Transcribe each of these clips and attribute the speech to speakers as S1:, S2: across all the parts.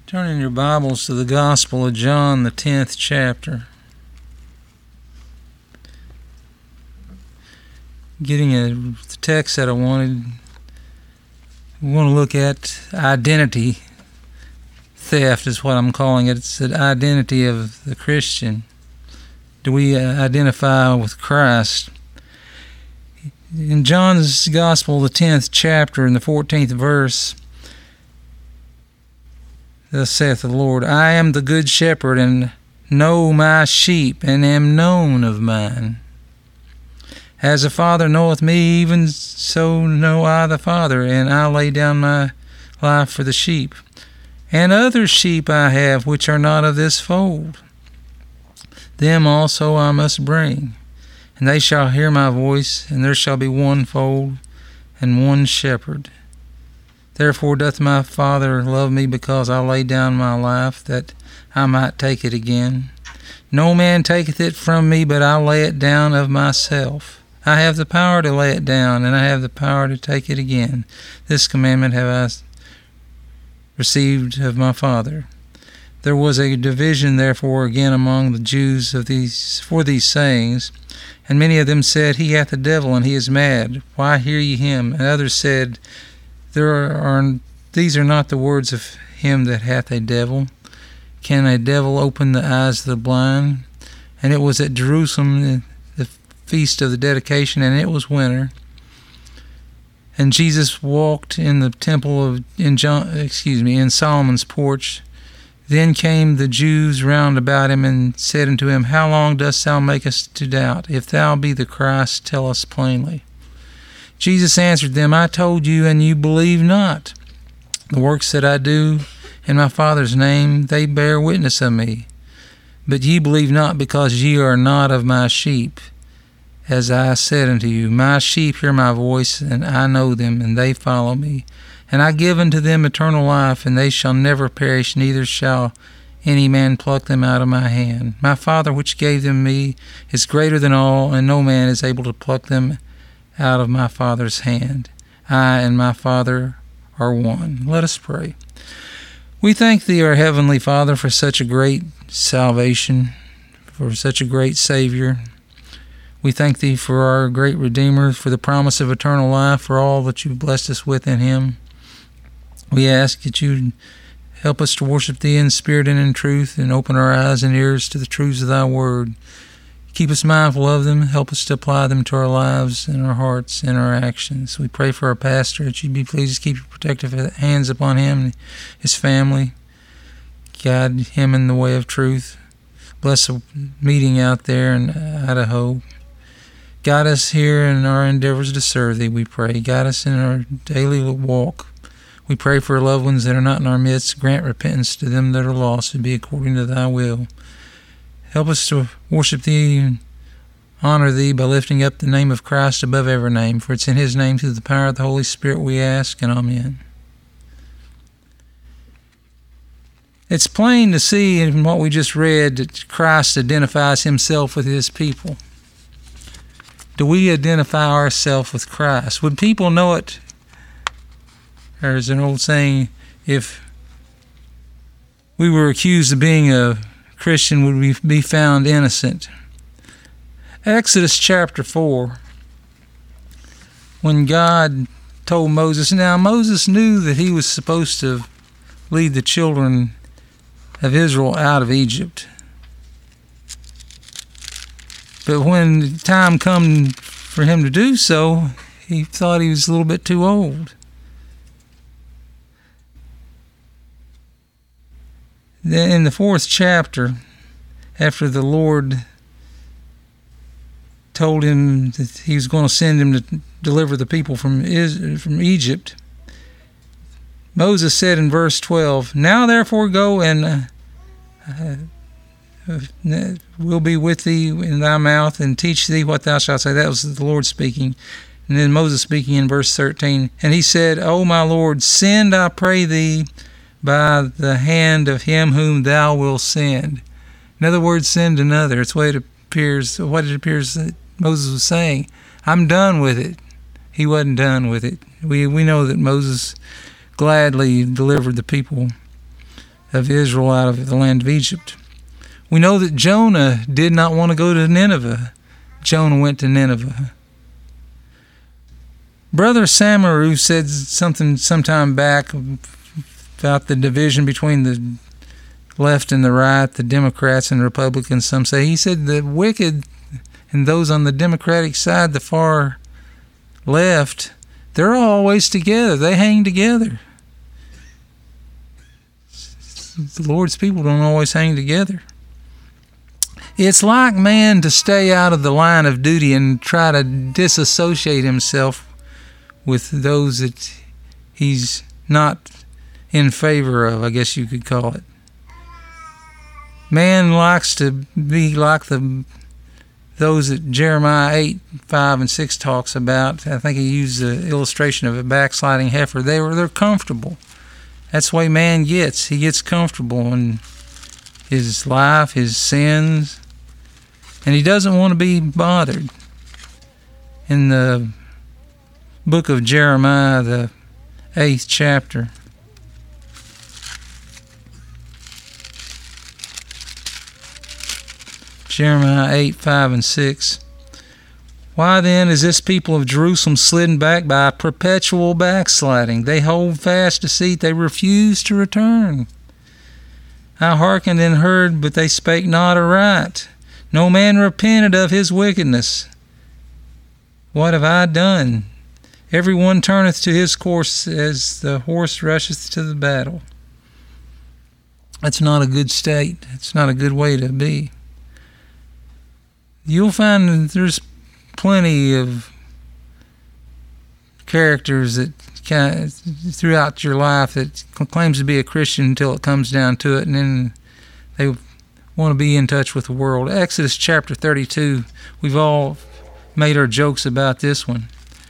S1: Turn in your Bibles to the Gospel of John, the 10th chapter. Getting the text that I wanted, we want to look at identity theft is what I'm calling it. It's the identity of the Christian. Do we identify with Christ? In John's Gospel, the 10th chapter, in the 14th verse, thus saith the Lord, I am the good shepherd, and know my sheep, and am known of mine. As the Father knoweth me, even so know I the Father, and I lay down my life for the sheep. And other sheep I have, which are not of this fold. Them also I must bring, and they shall hear my voice, and there shall be one fold, and one shepherd. Therefore doth my Father love me, because I lay down my life, that I might take it again. No man taketh it from me, but I lay it down of myself. I have the power to lay it down, and I have the power to take it again. This commandment have I received of my Father. There was a division therefore again among the Jews for these sayings, and many of them said, He hath a devil, and he is mad. Why hear ye him? And others said, These are not the words of him that hath a devil. Can a devil open the eyes of the blind? And it was at Jerusalem, the feast of the dedication, and it was winter. And Jesus walked in the temple in Solomon's porch. Then came the Jews round about him, and said unto him, How long dost thou make us to doubt? If thou be the Christ, tell us plainly. Jesus answered them, I told you, and you believe not. The works that I do in my Father's name, they bear witness of me. But ye believe not, because ye are not of my sheep. As I said unto you, my sheep hear my voice, and I know them, and they follow me. And I give unto them eternal life, and they shall never perish, neither shall any man pluck them out of my hand. My Father which gave them me is greater than all, and no man is able to pluck them out of my Father's hand. I and my Father are one. Let us pray. We thank Thee, our Heavenly Father, for such a great salvation, for such a great Savior. We thank Thee for our great Redeemer, for the promise of eternal life, for all that You've blessed us with in Him. We ask that You help us to worship Thee in spirit and in truth, and open our eyes and ears to the truths of Thy Word. Keep us mindful of them. Help us to apply them to our lives and our hearts and our actions. We pray for our pastor, that You be pleased to keep Your protective hands upon him and his family. Guide him in the way of truth. Bless the meeting out there in Idaho. Guide us here in our endeavors to serve Thee, we pray. Guide us in our daily walk. We pray for loved ones that are not in our midst. Grant repentance to them that are lost, to be according to Thy will. Help us to worship Thee and honor Thee by lifting up the name of Christ above every name. For it's in His name, through the power of the Holy Spirit, we ask, and amen. It's plain to see in what we just read that Christ identifies Himself with His people. Do we identify ourselves with Christ? Would people know it? There's an old saying, if we were accused of being a Christian, would we be found innocent? Exodus chapter 4, when God told Moses, now Moses knew that he was supposed to lead the children of Israel out of Egypt. But when the time come for him to do so, he thought he was a little bit too old. Then in the 4th chapter, after the Lord told him that He was going to send him to deliver the people from Egypt, Moses said in verse 12, Now therefore go, and will be with thee in thy mouth, and teach thee what thou shalt say. That was the Lord speaking. And then Moses speaking in verse 13, And he said, O my Lord, send, I pray thee, by the hand of him whom thou wilt send. In other words, send another. It's what it appears that Moses was saying. I'm done with it. He wasn't done with it. We know that Moses gladly delivered the people of Israel out of the land of Egypt. We know that Jonah did not want to go to Nineveh. Jonah went to Nineveh. Brother Samaru said something sometime back about the division between the left and the right, the Democrats and Republicans, some say. He said the wicked and those on the Democratic side, the far left, they're always together. They hang together. The Lord's people don't always hang together. It's like man to stay out of the line of duty and try to disassociate himself with those that he's not in favor of, I guess you could call it. Man likes to be like those that Jeremiah 8, 5, and 6 talks about. I think he used the illustration of a backsliding heifer. They're comfortable. That's the way man gets. He gets comfortable in his life, his sins, and he doesn't want to be bothered. In the book of Jeremiah, the 8th chapter, Jeremiah 8, 5, and 6. Why then is this people of Jerusalem slidden back by perpetual backsliding? They hold fast deceit, they refuse to return. I hearkened and heard, but they spake not aright. No man repented of his wickedness. What have I done? Every one turneth to his course as the horse rusheth to the battle. That's not a good state. It's not a good way to be. You'll find that there's plenty of characters that throughout your life that claims to be a Christian until it comes down to it, and then they want to be in touch with the world. Exodus chapter 32, we've all made our jokes about this one.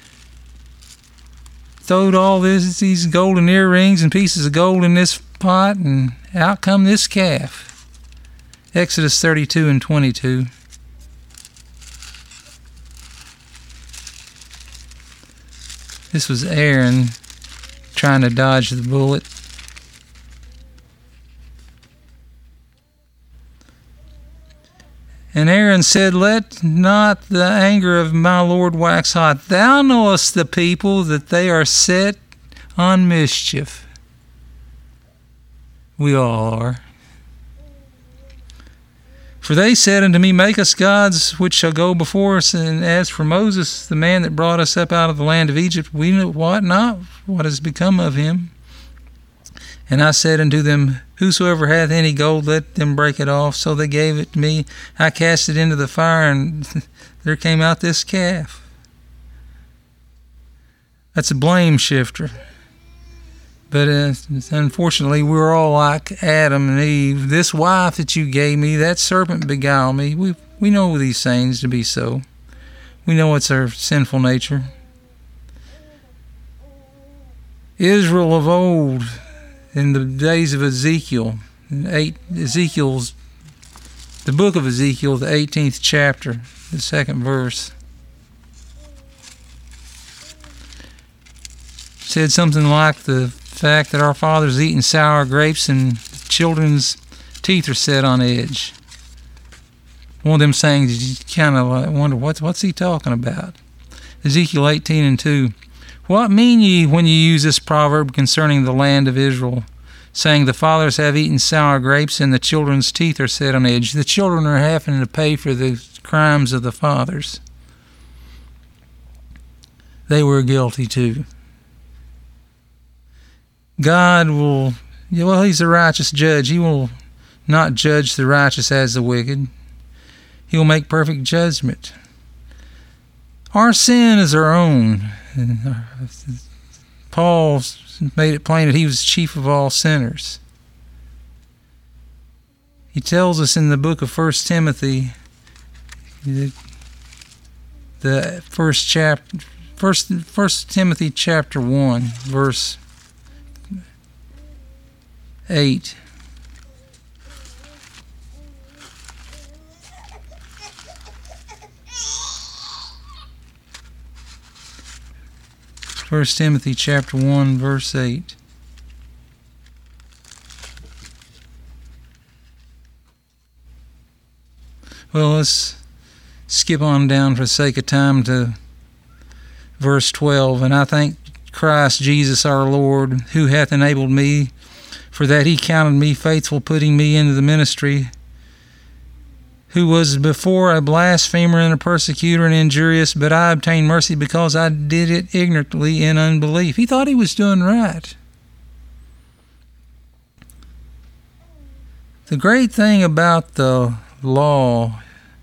S1: Throwed all these golden earrings and pieces of gold in this pot, and out come this calf. Exodus 32 and 22. This was Aaron trying to dodge the bullet. And Aaron said, Let not the anger of my Lord wax hot. Thou knowest the people that they are set on mischief. We all are. For they said unto me, Make us gods which shall go before us. And as for Moses, the man that brought us up out of the land of Egypt, we know not what has become of him. And I said unto them, Whosoever hath any gold, let them break it off. So they gave it to me. I cast it into the fire, and there came out this calf. That's a blame shifter. But unfortunately, we're all like Adam and Eve. This wife that you gave me, that serpent beguiled me. We know these things to be so. We know it's our sinful nature. Israel of old, in the days of Ezekiel, the book of Ezekiel, the 18th chapter, the 2nd verse, said something like the fact that our fathers eating sour grapes and children's teeth are set on edge. One of them sayings you kind of wonder, what's he talking about? Ezekiel 18 and 2. What mean ye when ye use this proverb concerning the land of Israel, saying the fathers have eaten sour grapes and the children's teeth are set on edge? The children are having to pay for the crimes of the fathers. They were guilty too. God will, He's a righteous judge. He will not judge the righteous as the wicked. He will make perfect judgment. Our sin is our own. Paul made it plain that he was chief of all sinners. He tells us in the book of 1 Timothy, the first chapter, 1 Timothy chapter 1, verse 8. First Timothy chapter 1, verse 8. Well, let's skip on down for the sake of time to verse 12. And I thank Christ Jesus our Lord, who hath enabled me, for that he counted me faithful, putting me into the ministry, who was before a blasphemer and a persecutor and injurious, but I obtained mercy because I did it ignorantly in unbelief. He thought he was doing right. The great thing about the law,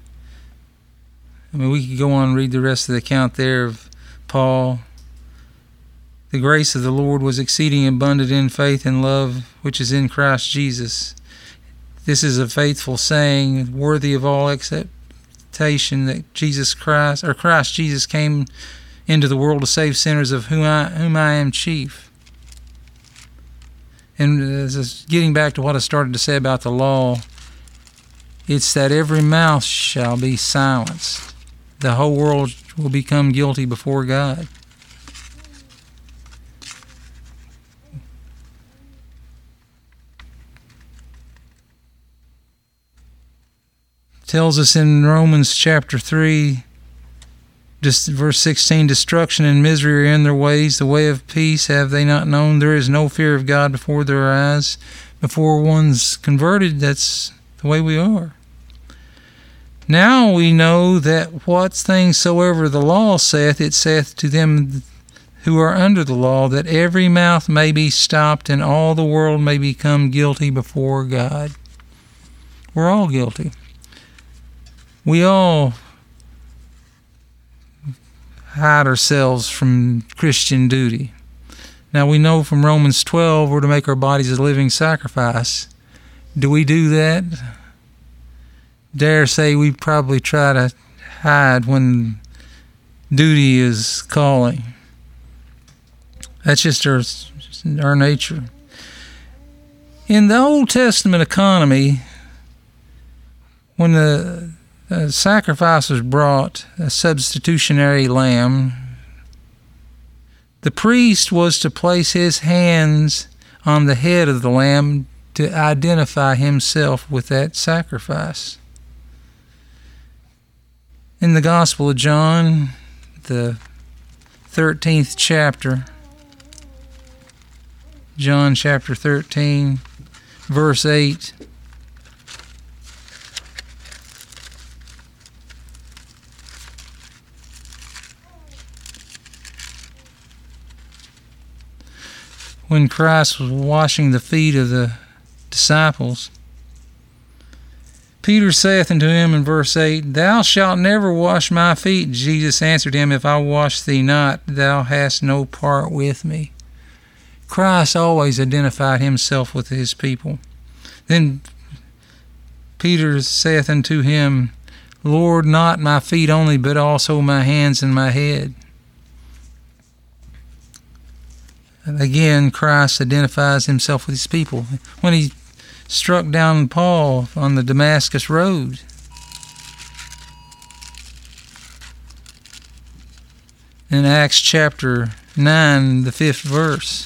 S1: I mean, we could go on and read the rest of the account there of Paul. The grace of the Lord was exceeding abundant in faith and love, which is in Christ Jesus. This is a faithful saying, worthy of all acceptation, that Christ Jesus came into the world to save sinners, of whom I am chief. And getting back to what I started to say about the law, it's that every mouth shall be silenced. The whole world will become guilty before God. Tells us in Romans chapter 3, just verse 16, destruction and misery are in their ways. The way of peace have they not known. There is no fear of God before their eyes. Before one's converted, that's the way we are. Now we know that what things soever the law saith, it saith to them who are under the law, that every mouth may be stopped and all the world may become guilty before God. We're all guilty. We all hide ourselves from Christian duty. Now we know from Romans 12 we're to make our bodies a living sacrifice. Do we do that? Dare say we probably try to hide when duty is calling. That's just our nature. In the Old Testament economy, when the sacrifice was brought, a substitutionary lamb, the priest was to place his hands on the head of the lamb to identify himself with that sacrifice. In the Gospel of John, the 13th chapter, John chapter 13, verse 8, when Christ was washing the feet of the disciples, Peter saith unto him in verse 8, Thou shalt never wash my feet. Jesus answered him, If I wash thee not, thou hast no part with me. Christ always identified himself with his people. Then Peter saith unto him, Lord, not my feet only, but also my hands and my head. Again, Christ identifies himself with his people. When he struck down Paul on the Damascus road, in Acts chapter 9, the 5th verse,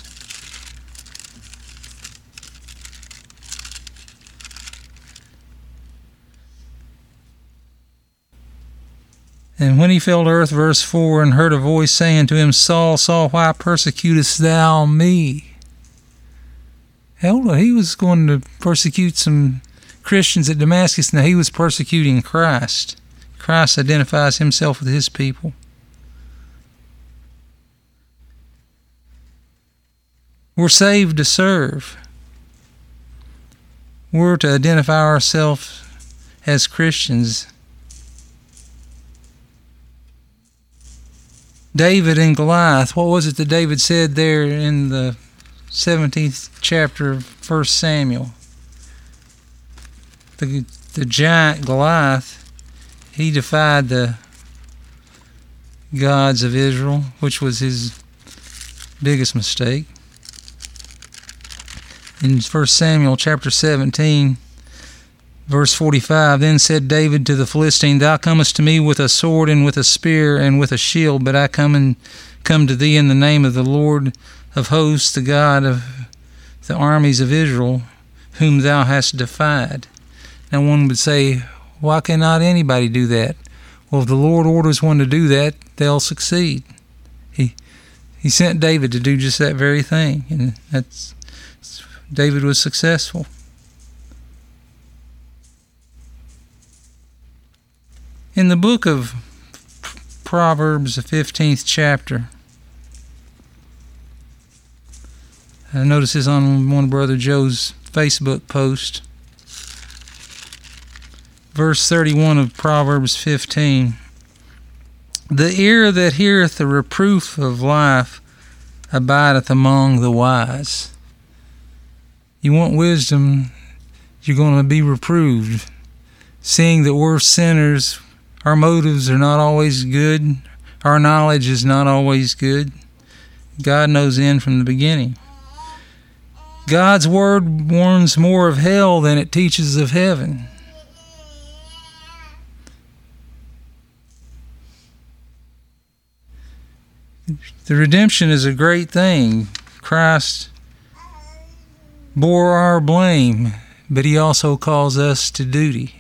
S1: and when he fell to earth, verse 4, and heard a voice saying to him, Saul, Saul, why persecutest thou me? Hell, he was going to persecute some Christians at Damascus. Now he was persecuting Christ. Christ identifies himself with his people. We're saved to serve. We're to identify ourselves as Christians. David and Goliath, what was it that David said there in the 17th chapter of 1 Samuel? The giant Goliath, he defied the gods of Israel, which was his biggest mistake. In 1 Samuel chapter 17, verse 45, Then said David to the Philistine, Thou comest to me with a sword and with a spear and with a shield, but I come to thee in the name of the Lord of hosts, the God of the armies of Israel, whom thou hast defied. Now one would say, Why cannot anybody do that? Well, if the Lord orders one to do that, they'll succeed. He sent David to do just that very thing, and David was successful. In the book of Proverbs, the 15th chapter, I noticed this on one of Brother Joe's Facebook post. Verse 31 of Proverbs 15. The ear that heareth the reproof of life abideth among the wise. You want wisdom, you're going to be reproved. Seeing that we're sinners, our motives are not always good, our knowledge is not always good. God knows the end from the beginning. God's word warns more of hell than it teaches of heaven. The redemption is a great thing. Christ bore our blame, but he also calls us to duty.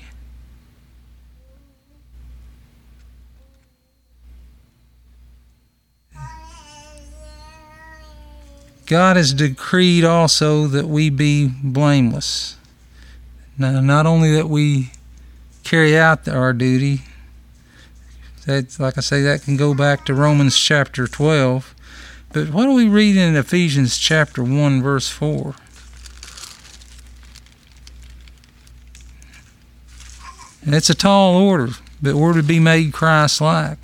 S1: God has decreed also that we be blameless. Now, not only that we carry out our duty, that, like I say, that can go back to Romans chapter 12. But what do we read in Ephesians chapter 1, verse 4? And it's a tall order, but we're to be made Christ-like.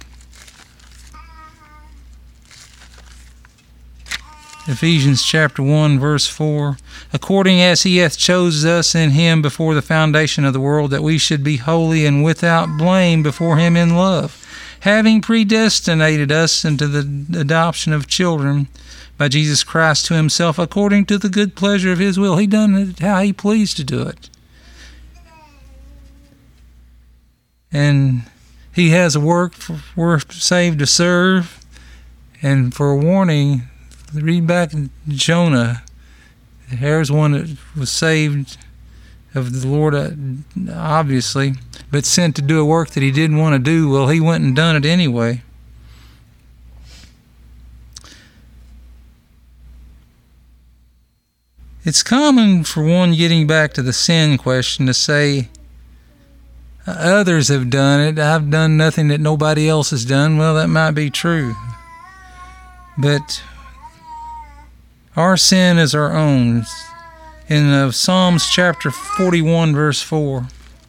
S1: Ephesians chapter 1, verse 4. According as he hath chosen us in him before the foundation of the world, that we should be holy and without blame before him in love, having predestinated us into the adoption of children by Jesus Christ to himself, according to the good pleasure of his will. He done it how he pleased to do it. And he has a work we're saved to serve. And for a warning, read back in Jonah. Here's one that was saved of the Lord, obviously, but sent to do a work that he didn't want to do. Well, he went and done it anyway. It's common for one, getting back to the sin question, to say, others have done it, I've done nothing that nobody else has done. Well, that might be true. But our sin is our own. In Psalms chapter 41, verse 4,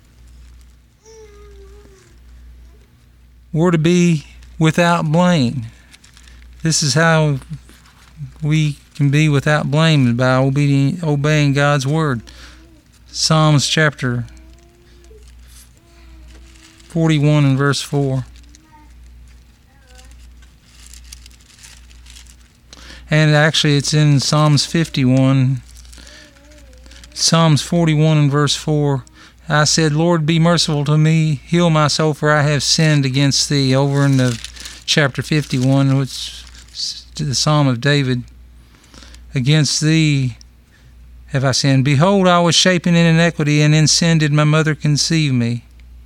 S1: we're to be without blame. This is how we can be without blame, by obeying God's word. Psalms chapter 41 and verse 4. And actually it's in Psalms 51. Psalms 41 and verse 4. I said, Lord, be merciful to me, heal my soul, for I have sinned against thee. Over in the chapter 51, which is the Psalm of David. Against thee have I sinned. Behold, I was shapen in iniquity, and in sin did my mother conceive me.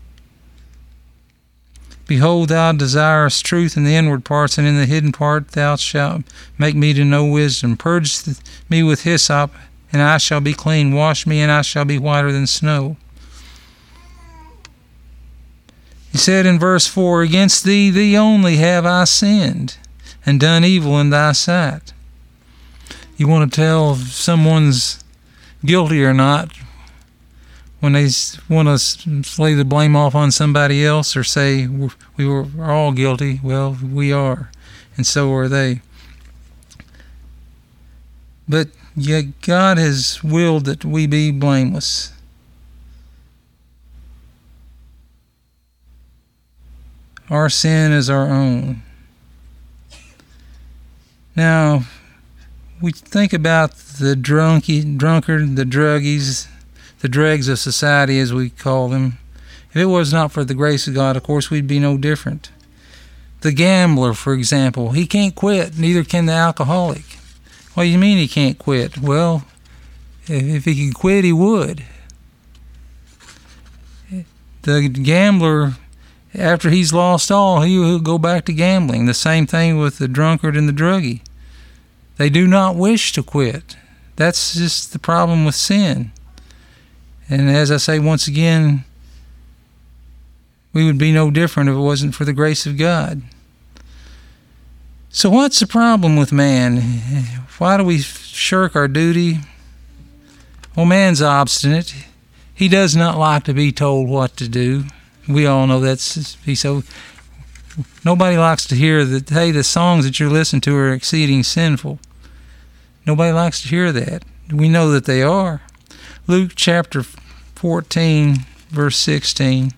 S1: Behold, thou desirest truth in the inward parts, and in the hidden part thou shalt make me to know wisdom. Purge me with hyssop, and I shall be clean. Wash me, and I shall be whiter than snow. He said in verse 4, against thee, thee only have I sinned, and done evil in thy sight. You want to tell if someone's guilty or not when they want to lay the blame off on somebody else, or say we were all guilty. Well, we are, and so are they. But yet God has willed that we be blameless. Our sin is our own. Now, we think about the drunkard, the druggies, the dregs of society, as we call them. If it was not for the grace of God, of course, we'd be no different. The gambler, for example, he can't quit, neither can the alcoholic. What do you mean he can't quit? Well, if he could quit, he would. The gambler, after he's lost all, he'll go back to gambling. The same thing with the drunkard and the druggie. They do not wish to quit. That's just the problem with sin. And as I say once again, we would be no different if it wasn't for the grace of God. So what's the problem with man? Why do we shirk our duty? Well, man's obstinate. He does not like to be told what to do. We all know that's so. Nobody likes to hear that, hey, the songs that you're listening to are exceeding sinful. Nobody likes to hear that. We know that they are. Luke chapter 14, verse 16.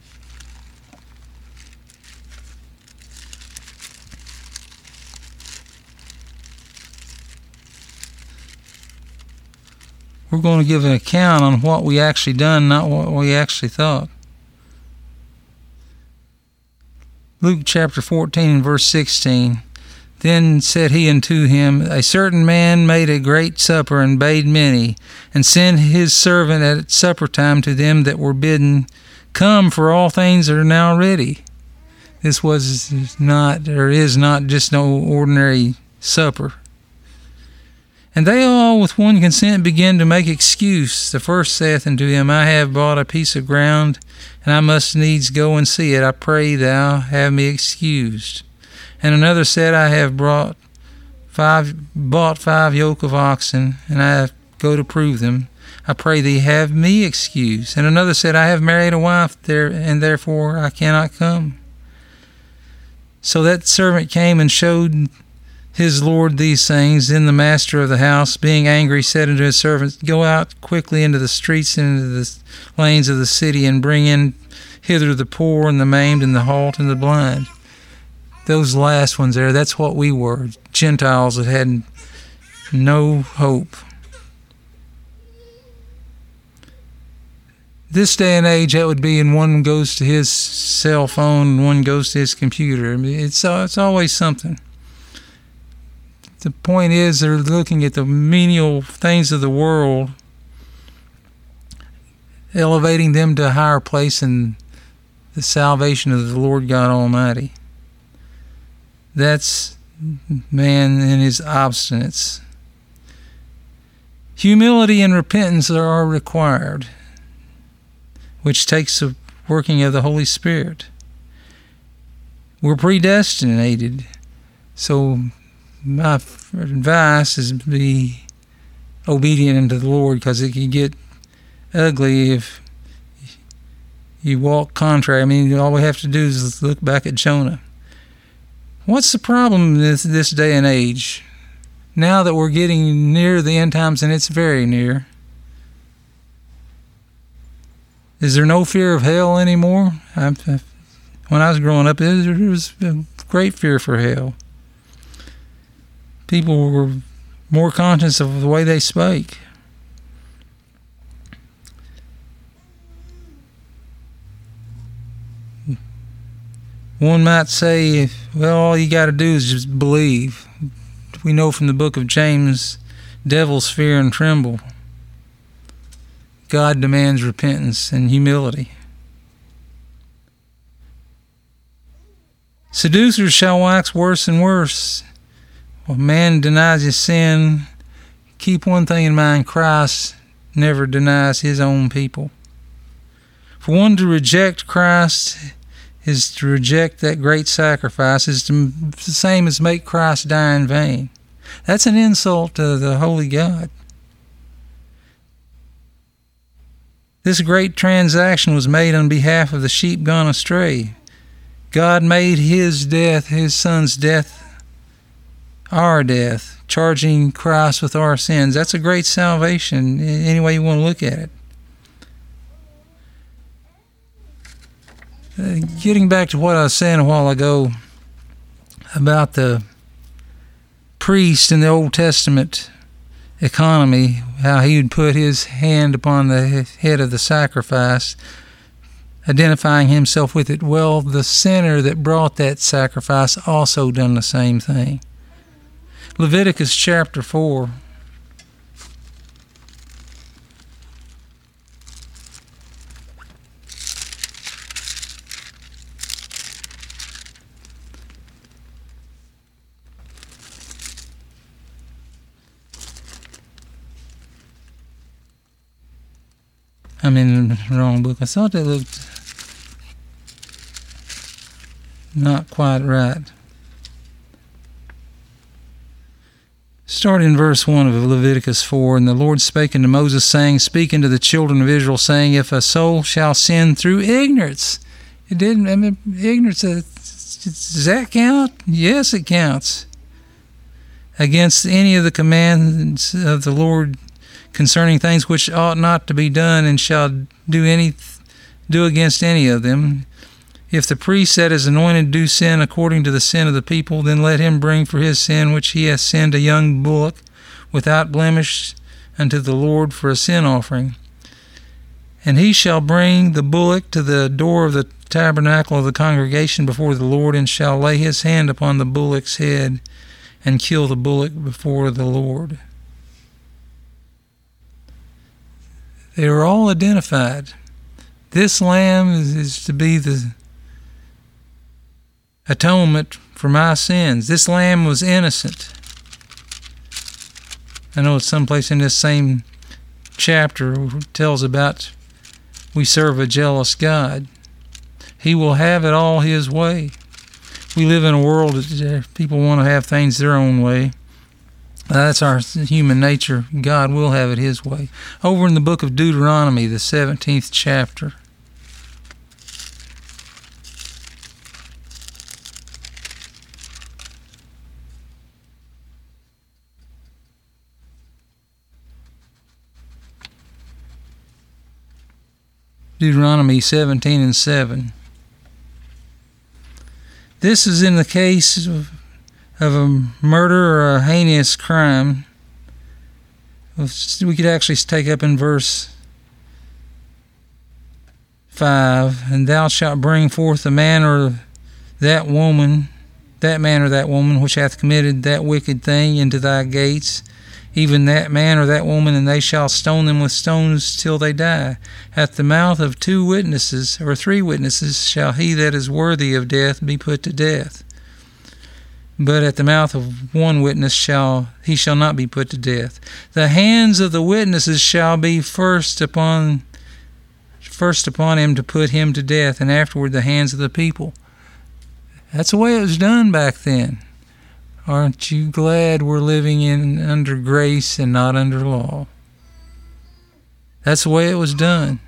S1: We're going to give an account on what we actually done, not what we actually thought. Luke chapter 14, verse 16. Then said he unto him, A certain man made a great supper, and bade many, and sent his servant at supper time to them that were bidden, Come, for all things are now ready. This was not, or is not, just no ordinary supper. And they all with one consent began to make excuse. The first saith unto him, I have bought a piece of ground, and I must needs go and see it. I pray thou have me excused. And another said, I have bought 5 yoke of oxen, and I go to prove them. I pray thee have me excused. And another said, I have married a wife there, and therefore I cannot come. So that servant came and showed his lord these things. Then the master of the house, being angry, said unto his servants, Go out quickly into the streets and into the lanes of the city, and bring in hither the poor and the maimed and the halt and the blind. Those last ones there, that's what we were, Gentiles that had no hope. This day and age, that would be, and one goes to his cell phone and one goes to his computer. I mean, it's always something. The point is, they're looking at the menial things of the world, elevating them to a higher place in the salvation of the Lord God Almighty. That's man and his obstinance. Humility and repentance are required, which takes the working of the Holy Spirit. We're predestinated, so my advice is to be obedient unto the Lord, because it can get ugly if you walk contrary. I mean, all we have to do is look back at Jonah. What's the problem this day and age? Now that we're getting near the end times, and it's very near, is there no fear of hell anymore? When I was growing up, there was a great fear for hell. People were more conscious of the way they spake. One might say, well, all you got to do is just believe. We know from the book of James, devils fear and tremble. God demands repentance and humility. Seducers shall wax worse and worse. When man denies his sin, keep one thing in mind, Christ never denies his own people. For one to reject Christ is to reject that great sacrifice, is the same as make Christ die in vain. That's an insult to the holy God. This great transaction was made on behalf of the sheep gone astray. God made his death, his son's death, our death, charging Christ with our sins. That's a great salvation, any way you want to look at it. Getting back to what I was saying a while ago about the priest in the Old Testament economy, how he would put his hand upon the head of the sacrifice, identifying himself with it. Well, the sinner that brought that sacrifice also done the same thing. Leviticus chapter 4. I'm in the wrong book. I thought that looked not quite right. Start in verse 1 of Leviticus 4. And the Lord spake unto Moses, saying, Speak unto the children of Israel, saying, If a soul shall sin through ignorance. It didn't, ignorance, does that count? Yes, it counts. Against any of the commands of the Lord concerning things which ought not to be done, and shall do against any of them. If the priest that is anointed do sin according to the sin of the people, then let him bring for his sin which he hath sinned a young bullock without blemish unto the Lord for a sin offering. And he shall bring the bullock to the door of the tabernacle of the congregation before the Lord, and shall lay his hand upon the bullock's head, and kill the bullock before the Lord. They are all identified. This lamb is to be the atonement for my sins. This lamb was innocent. I know it's someplace in this same chapter it tells about we serve a jealous God. He will have it all his way. We live in a world that people want to have things their own way. That's our human nature. God will have it his way. Over in the book of Deuteronomy, the 17th chapter. Deuteronomy 17 and 7. This is in the case of a murder or a heinous crime. We could actually take up in verse 5. And thou shalt bring forth the man or that man or that woman which hath committed that wicked thing into thy gates, even that man or that woman, and they shall stone them with stones till they die. At the mouth of 2 witnesses or 3 witnesses shall he that is worthy of death be put to death. But at the mouth of 1 witness he shall not be put to death. The hands of the witnesses shall be first upon him to put him to death, and afterward the hands of the people. That's the way it was done back then. Aren't you glad we're living under grace and not under law? That's the way it was done.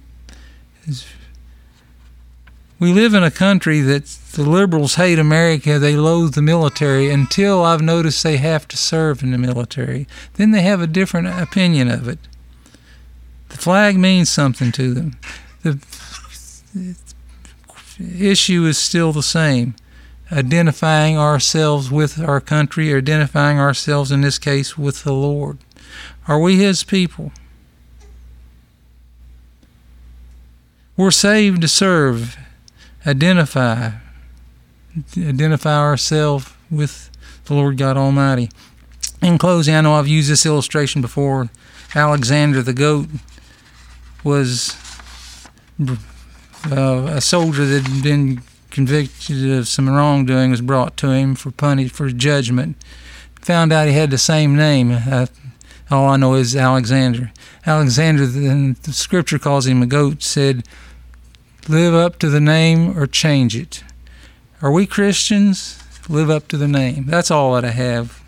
S1: We live in a country that the liberals hate America. They loathe the military until I've noticed they have to serve in the military. Then they have a different opinion of it. The flag means something to them. The issue is still the same. Identifying ourselves with our country, or identifying ourselves in this case with the Lord. Are we his people? We're saved to serve. Identify ourselves with the Lord God Almighty. In closing, I know I've used this illustration before. Alexander the goat was a soldier that had been convicted of some wrongdoing, was brought to him for judgment. Found out he had the same name. All I know is Alexander. Alexander, the scripture calls him a goat, said, live up to the name or change it. Are we Christians? Live up to the name. That's all that I have.